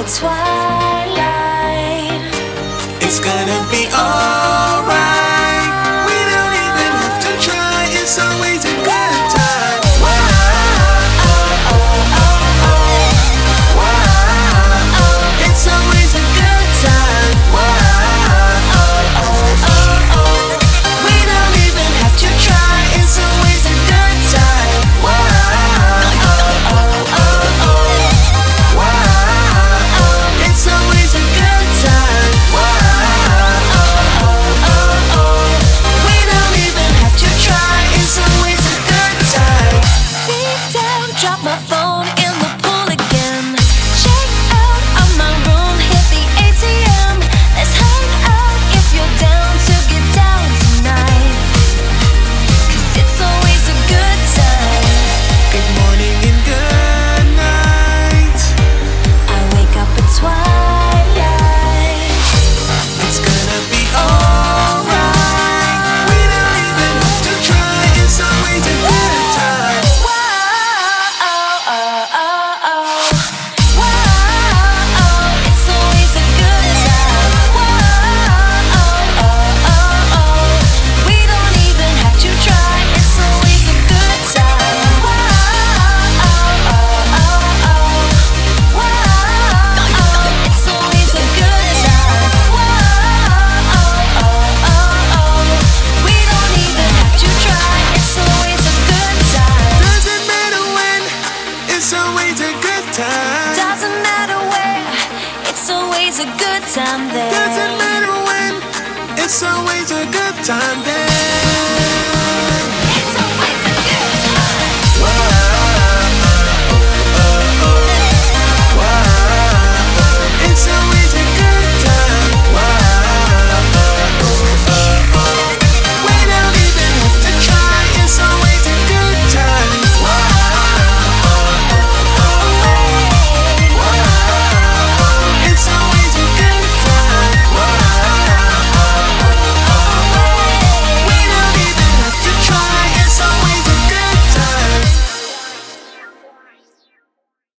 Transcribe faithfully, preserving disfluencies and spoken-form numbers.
at twilight. It's gonna be alright. We don't even have to try. It's always a good time. Wow, oh, oh, oh, oh. Wow, it's always a good time. Wow, oh, oh, oh, oh. We don't even have to try. It's always a good time. Wow, oh, oh, oh, oh. Wow, it's always a good time. Wow, oh, oh, oh, oh. We don't even have to try. It's always a good time. Feet down, drop my phone in the pool again. Checked out of my room, hit the A T M. Let's hang out if you're down to get down tonight. 'Cause it's always a good time. Good morning and good night. I wake up at twilight. It's gonna be alright. We don't even have to try. It's always a good time. Wow, oh, oh, oh, oh. Wow, it's always a good time. Wow, oh, oh, oh, oh. We don't even have to try. It's always a good time. Wow, oh, oh, oh, oh. Wow, it's always a good time. Wow, oh, oh, oh, oh. We don't even have to try. It's always a good time. Doesn't matter when. It's always a good time. Doesn't matter where, it's always a good time there. Doesn't matter when. It's always a good time there.